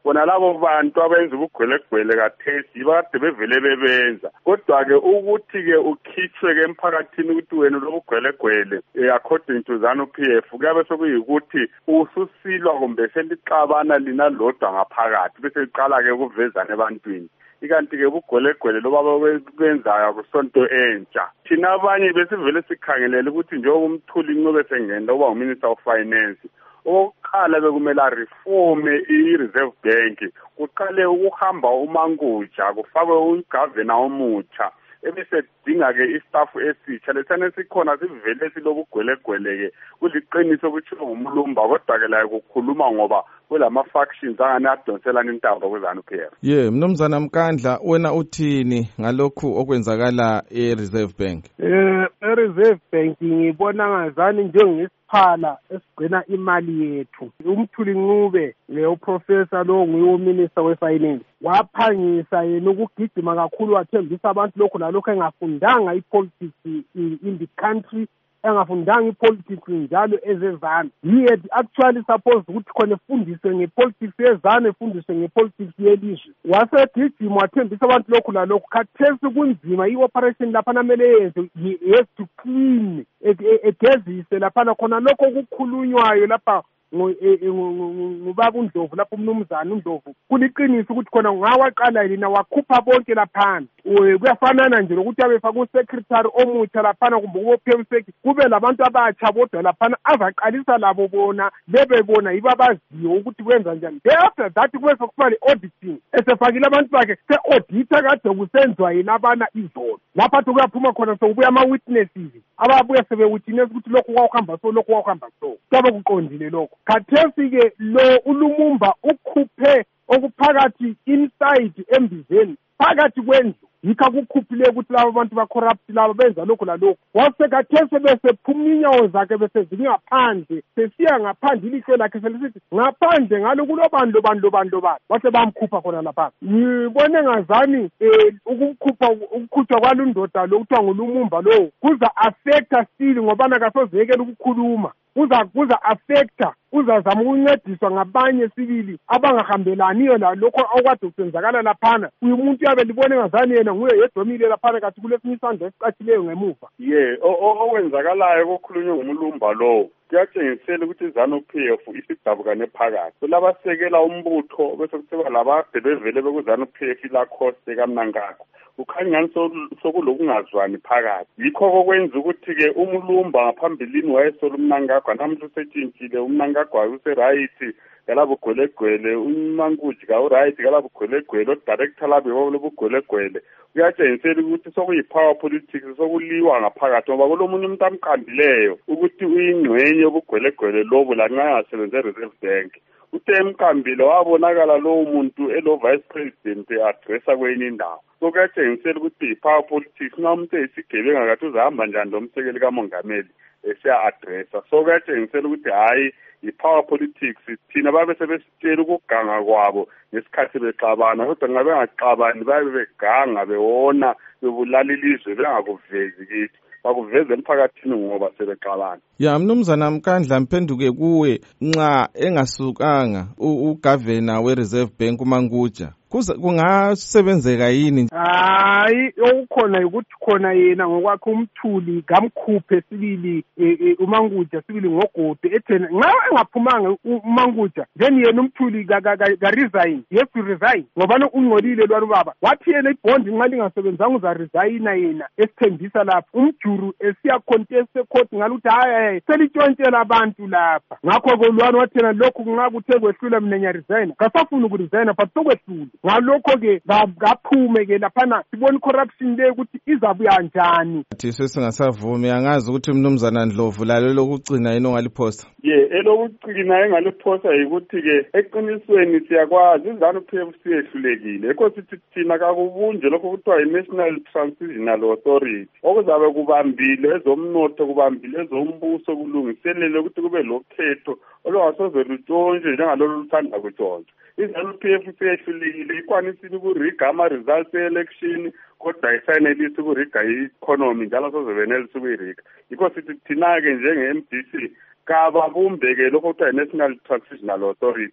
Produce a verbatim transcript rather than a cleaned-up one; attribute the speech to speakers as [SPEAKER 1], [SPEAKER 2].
[SPEAKER 1] bona labo bantu abenza ubugwelegwele kathesi bakade bevele bebenza. Kodwa-ke ukuthi-ke ukhitshwe-ke emphakathini ukuthi wena lobugwelegwele eh, according to ZANU-P F kuyabe sekuyikuthi ususilwa kumbe selixabana lina lodwa ngaphakathi bese liqala-ke ukuvezana ebantwini. Ikanti-ke ubugwelegwele loba benzayo kusonto entsha. Thina abanye besivele sikhangelele ukuthi njengoba uMthuli Ncube sengena uba uMinister of Finance, oqala bekumela reforme i-Reserve Bank, kuqale ukuhamba uManguja kufakwe uGavana omutsha. Ebese dinga-ke istaff esitsha lethana sikhona sivele silobugwelegwele-ke kuliqiniso ukuthi ngumlumba kodwa-ke layo kukhuluma ngoba kulama factions angane adonselana intaba kweZANU-P F.
[SPEAKER 2] Ye, Mnumzana Mkandla, wena uthini ngalokhu okwenzakala e-Reserve Bank?
[SPEAKER 3] Eh, e-Reserve Bank ngibona ngazani njengesiphala esigcina imali yethu. uMthuli Ncube le uprofessor lo nguye uMinister we-Finance waphangisa yena ukugijima kakhulu wathembisa abantu lokho nalokho engafundanga ipolitics in the country, engafundanga ipolitics njalo ezezana. He had actually supposed ukuthi khona efundiswe ngepolitics yezana efundiswe ngepolitics yelizwe. Wasegijima wathembisa abantu lokho nalokho khathesi kunzima i-operation lapha namele yenze he has to clean egezise lapha khona lokho kukhulunywayo lapha ngubaba uNdlovu lapho uMnumzana uNdlovu kuliqiniso ukuthi khona ngawaqala yena wakhupha bonke laphana. Kuyafanana nje lokuthi abefaka usecretary omutsha laphana kumbe ubophemiseki kube labantu abatsha bodwa laphana azaqalisa labo bona bebebona yiba baziyo ukuthi kwenza njani. After that kube sokuba le-auditing esefakile abantu bakhe se-audita kade kusenziwa yena abana izolo lapha kuyaphuma khona sokubuya ama-witnesses ababuya sebe-witness ukuthi lokhu kwawuhamba so lokhu kwawuhamba so kuyabe kuqondile lokho. Khathesi-ke lo uLumumba ukhuphe okuphakathi inside embizeni phakathi kwendlu yikho kukhuphile ukuthi laba bantu ba-corrupt laba benza lokhu lalokhu. Wasekhathesi besephuma inyawo zakhe besezili ngaphandle sesiya ngaphandle ilihlo lakhe selisithi ngaphandle ngalo kulobandlo bandlo bandlo bandlo wase bamkhupha khona lapha. Ngibone ngazani um ukukhupha ukukhutshwa kwalo ndoda lo kuthiwa nguLumumba lowo kuza affecta still ngobana kasozekela ukukhuluma kuza kuza affecta uzazama ukuncediswa ngabanye sibili abangahambelaniyo lalokho okwade kusenzakala laphana. Uyu muntu yabe libone ngazani yena nguye yedomile laphana kathi kulesinye isandla esicatshileyo ngemuva.
[SPEAKER 1] Ye okwenzakalayo kokhulunywe ngumlumba lowo kuyatshengisela ukuthi iZANU-P F isidabukane phakathi. Kulabasekela umbutho bese kuthiwa labade bevele beku-ZANU-P F ilakhoste kaMnangagwa. Kukhanyani sokulokungazwani phakathi. Yikho kokwenza ukuthi-ke umlumba ngaphambilini wayesola uMnangagwa namuhla usetshintshile uMnangagwa useright kalabo gwelegwele uManguji ka uright kalabo gwelegwele odirector labo lobugwelegwele. Kuyatshengisela ukuthi sokuyipower politics sokuliwa ngaphakathi ngoba kulomunye umuntu amqambileyo ukuthi uyingxenye yobugwelegwele lobo lanxa engasebenze e-Reserve Bank. Uthe emqambile wabonakala lowo muntu elo vice president addressa kwenye indawo. So kuyatshengisela ukuthi i-power politics nxa umuntu eyisigebenga kathi uzahamba njani lo msekeli kamongameli esiya-addressa. So kuyatshengisela ukuthi hhayi i-power politics thina babe sebesitshela ukuganga kwabo ngesikhathi bexabana kodwa ngabe bengaxabani babe beganga bewona bebulala ilizwe bengakuvezi kithi bakuveze emphakathini ngoba sebexabana.
[SPEAKER 2] Ya Mnumzana Mkandla mphenduke kuwe nxa engasukanga uGavana we-Reserve Bank uManguja kungasebenzeka yini?
[SPEAKER 3] Hayi okukhona ukuthi khona yena ngokwakhe uMthuli ngamkhuphe sibili uManguja sibili ngogodo ethena nxa engaphumanga uManguja then yena uMthuli ka resign. Yes to resign ngoba ungcolile lwalo baba wathi yena ibond nxa lingasebenzanga uza resign yena esithembisa lapha umjuru esiya contest ecourt ngaluthi hayi selitshontshela abantu lapha ngakho kolwana wathena lokhu nxa kuthe kwehlula mina nya resign kasafuna ukuresign but sokwehlula ngalokho-ke ngaphume-ke laphana sibona i-corruption le ukuthi izabuya njani.
[SPEAKER 2] Thi sesingasavumi angazi ukuthi Mnumzana Ndlovu lalo lokugcina yini ongaliphosta.
[SPEAKER 1] Ye elokugcina engaliphosta yikuthi-ke eqinisweni siyakwazi iZANU-P F siyehlulekile ekho sithi thina kakubunje lokho kuthiwa i-National Transitional Authority okuzabe kubambile ezomnotho kubambile ezombuso kulungiselele ukuthi kube lokhetho olungasoze lutshontshwe njengalolu luthanda kutshontshwa. iZANU-P F siyehlulekile ikwanisile ukuriga ama-results e-election kodwa isayinelisi ukuriga i-economy njalo sozebenelisa ukuyiriga. Yikho sithi thina-ke njenge-M D C kababumbeke lokho kuthiwa i-National Transitional Authority